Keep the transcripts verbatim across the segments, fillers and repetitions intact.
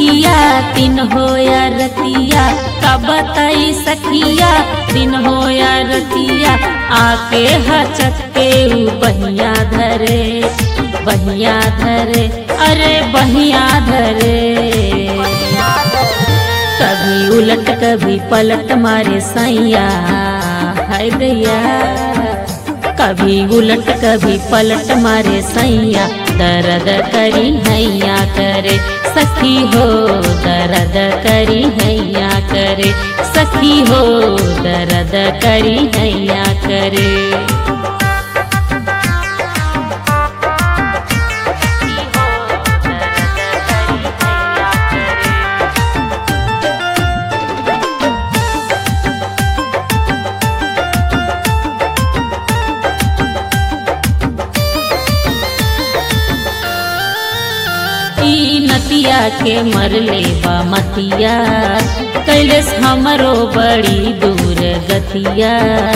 सखिया दिन हो या रतिया, का बताई सखिया दिन हो या रतिया, आके हचक के ऊ बहिया धरे बहिया धरे अरे बहिया धरे। कभी उलट कभी पलट मारे सैया हाय दैया, कभी उलट कभी पलट मारे सैया, दर्द करी हैया करे सखी हो, दर्द करी हैया करे सखी हो, दर्द करी हैया करे। नतिया के मरले बा मतिया, कैलस हमरो बड़ी दूर गतिया।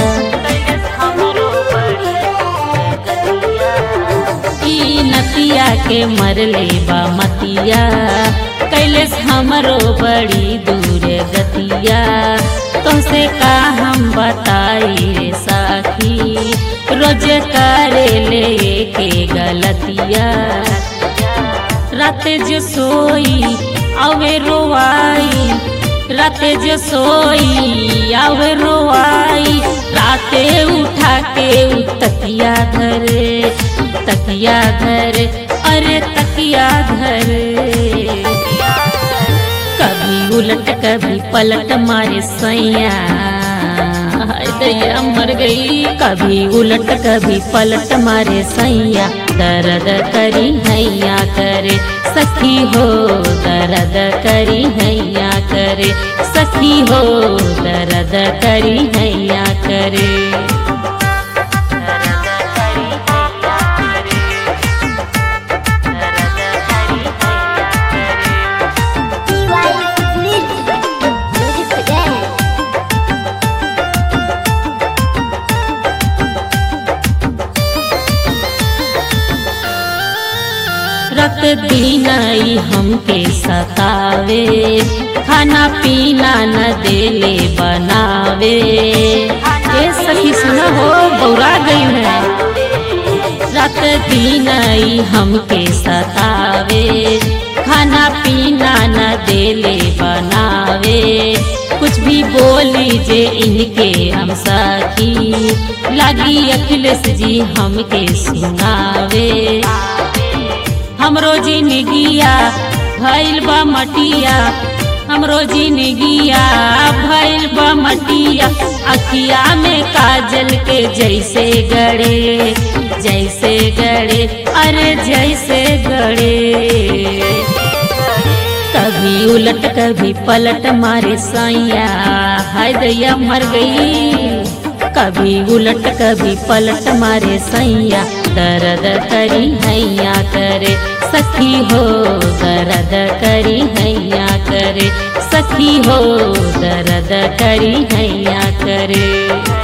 ई नतिया के मरले बा मतिया, कैलस हमरो बड़ी दूर गतिया। तुमसे का हम बताई रे साखी, रोज करे ले के गलतिया। रात जो सोई आवे रोवाई, रात जो सोई आवे रोवाई, राते उठा के तकिया धरे तकिया धरे अरे तकिया धरे। कभी उलट कभी पलट मारे सैया दैया मर गई, कभी उलट कभी पलट मारे सैया, दर्द करी हैया करे सखी हो, दर्द करी हैया करे सखी हो, दर्द करी हैया करे। रात दिन आई हमके सतावे, खाना पीना न देले बनावे। ये सखी सुना हो बौरा गई है। रात दिन आई हमके सतावे, खाना पीना न देले बनावे। कुछ भी बोली जे इनके हम सखी, लगी अखिलेश जी हमके सुनावे। हमरो जिंदगिया भइल बा मटिया, हमरो जिंदगिया भइल बा मटिया, अखिया में काजल के जैसे गड़े जैसे गड़े अरे जैसे गड़े। कभी उलट कभी पलट मारे सैया हाय दैया मर गई, कभी उलट कभी पलट मारे सैया, दर्द करी हैया करे सखी हो, दर्द करी हैया करे सखी हो, दर्द करी हैया करे।